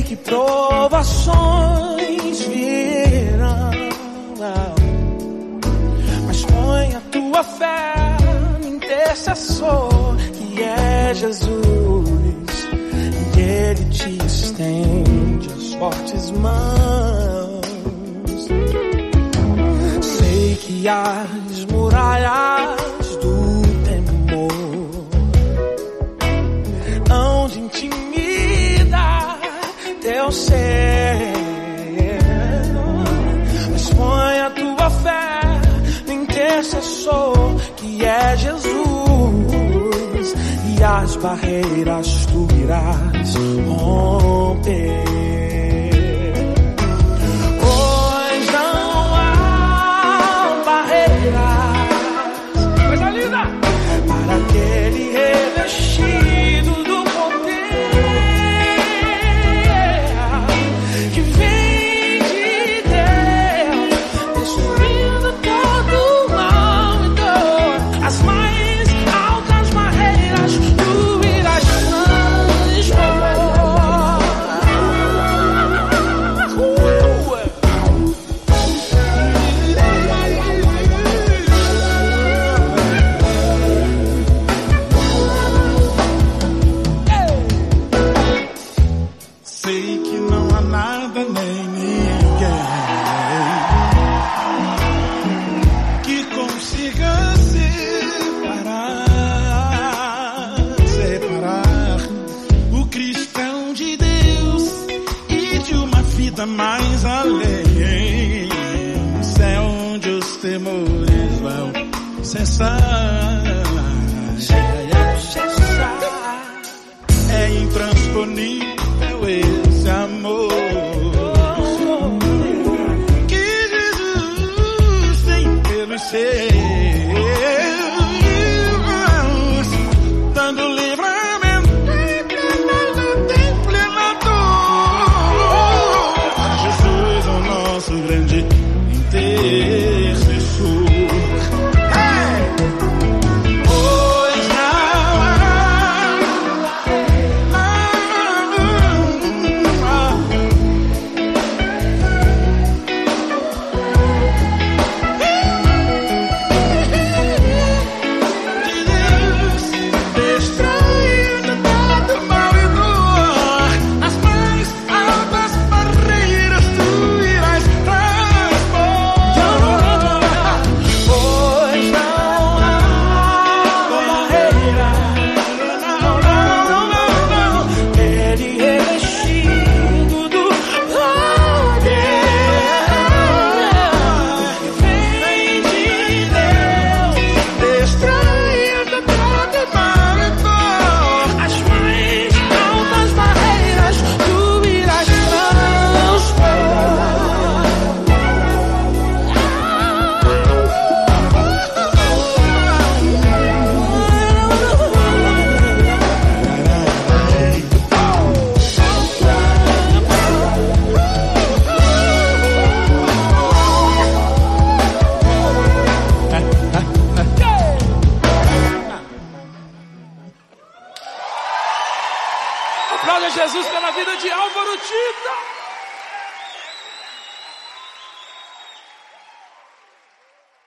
que provações virão, mas põe a tua fé no intercessor, que é Jesus, e Ele te estende as fortes mãos. Sei que as muralhas do temor hão de intimidar teu ser, mas põe a tua fé no intercessor, que é Jesus, e as barreiras tu irás romper. Pois não há barreiras, coisa linda, para aquele revestido do poder que vem de Deus, destruindo todo mal e dor. As mais altas barreiras tu irás Sei que não há nada nem ninguém que consiga separar o cristão de Deus e de uma vida mais além. O céu onde os temores vão cessar. É intransponível esse amor que Jesus tem pelos seus, dando livramento em plena dor. Jesus é o nosso grande intercessor. Aplauda Jesus pela vida de Álvaro Tita.